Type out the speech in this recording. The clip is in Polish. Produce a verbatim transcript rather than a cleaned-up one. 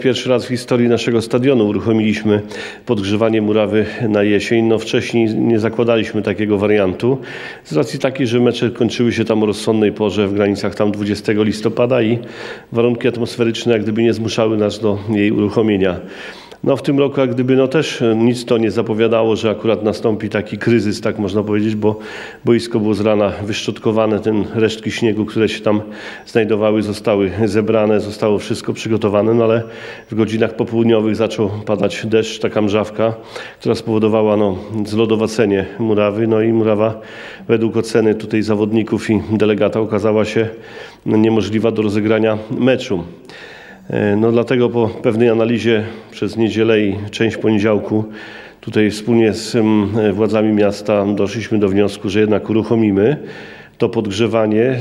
Pierwszy raz w historii naszego stadionu uruchomiliśmy podgrzewanie murawy na jesień. No wcześniej nie zakładaliśmy takiego wariantu z racji takiej, że mecze kończyły się tam o rozsądnej porze w granicach tam dwudziestego listopada i warunki atmosferyczne jak gdyby nie zmuszały nas do jej uruchomienia. No w tym roku jak gdyby no też nic to nie zapowiadało, że akurat nastąpi taki kryzys, tak można powiedzieć, bo boisko było z rana wyszczotkowane, ten resztki śniegu, które się tam znajdowały, zostały zebrane, zostało wszystko przygotowane, no ale w godzinach popołudniowych zaczął padać deszcz, taka mrzawka, która spowodowała no, zlodowacenie murawy, no i murawa według oceny tutaj zawodników i delegata okazała się no, niemożliwa do rozegrania meczu. No dlatego po pewnej analizie przez niedzielę i część poniedziałku tutaj wspólnie z władzami miasta doszliśmy do wniosku, że jednak uruchomimy to podgrzewanie.